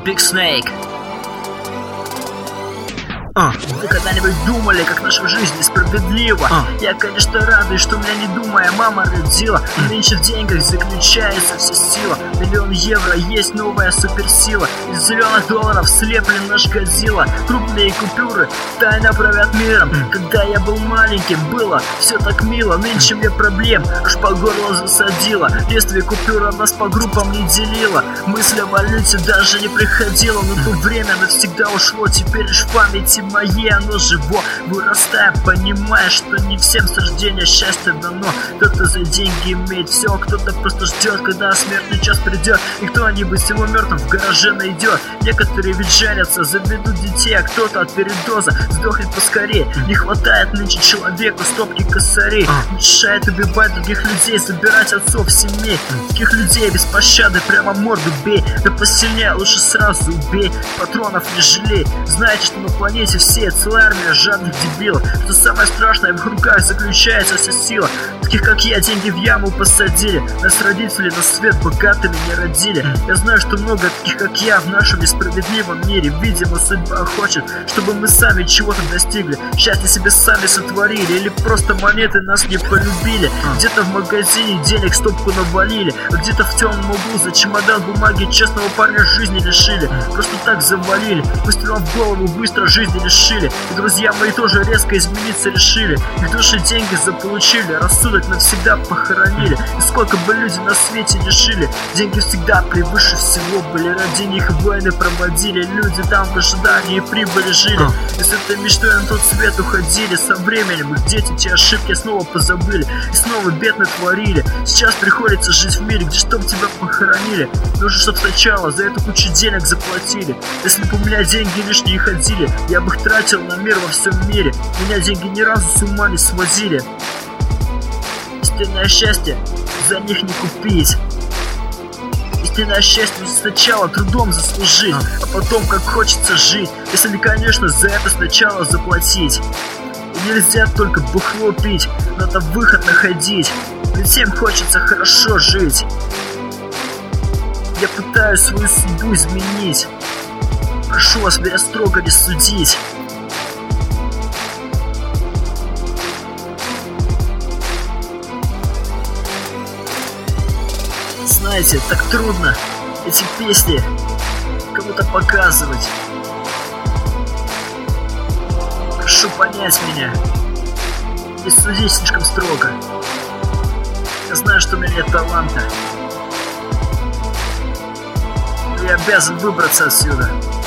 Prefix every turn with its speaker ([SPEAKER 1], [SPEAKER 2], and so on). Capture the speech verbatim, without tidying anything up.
[SPEAKER 1] Big Snake. Uh. Вы когда-нибудь думали, как наша жизнь несправедлива? uh. Я, конечно, радуюсь, что меня не думая мама родила. uh. Нынче в деньгах заключается вся сила. Миллион евро есть новая суперсила. Из зеленых долларов слеплен наш Годзилла. Крупные купюры тайно правят миром. uh. Когда я был маленьким, было все так мило. Нынче мне проблем аж по горло засадила. В детстве купюра нас по группам не делила. Мысль о валюте даже не приходила. Но то время навсегда ушло. Теперь лишь в памяти моей оно живо. Вырастая, понимая, что не всем с рождения счастье дано. Кто-то за деньги имеет все, кто-то просто ждет, когда смертный час придет. И кто-нибудь его мертвым в гараже найдет. Некоторые ведь женятся, заведут детей, а кто-то от передоза сдохнет поскорее. Не хватает нынче человеку стопки косарей. Мешает убивать других людей, забирать отцов семей. Таких людей без пощады прямо морду бей. Да посильнее лучше сразу убей. Патронов не жалей. Знаете, что на планете все целая армия жадных дебилов. Что самое страшное, в их руках заключается вся сила. Таких как я деньги в яму посадили. Нас родители на свет богатыми не родили. Я знаю, что много таких как я в нашем несправедливом мире. Видимо, судьба хочет, чтобы мы сами чего-то достигли. Счастье себе сами сотворили. Или просто монеты нас не полюбили. Где-то в магазине денег стопку навалили. А где-то в темном углу за чемодан бумаги честного парня жизни лишили. Просто так завалили. Выстрелом в голову быстро жизни лишили. И друзья мои тоже резко измениться решили. Их души деньги заполучили, рассудок навсегда похоронили. И сколько бы люди на свете не жили, деньги всегда превыше всего были. Ради них войны проводили. Люди там в ожидании прибыли жили. И с этой мечтой на тот свет уходили. Со временем их дети те ошибки снова позабыли. И снова бед натворили. Сейчас приходится жить в мире, где чтоб тебя похоронили. Нужно, чтоб сначала за эту кучу денег заплатили. Если бы у меня деньги лишние ходили, я бы их тратил на мир во всем мире. Меня деньги ни разу с ума не сводили. Истинное счастье за них не купить. Истинное счастье сначала трудом заслужить, а потом как хочется жить. Если, конечно, за это сначала заплатить. И нельзя только бухло пить, надо выход находить. Ведь всем хочется хорошо жить. Я пытаюсь свою судьбу изменить. Прошу вас меня строго не судить. Знаете, так трудно эти песни кому-то показывать. Прошу понять меня. Не судить слишком строго. Я знаю, что у меня нет таланта. Но я обязан выбраться отсюда.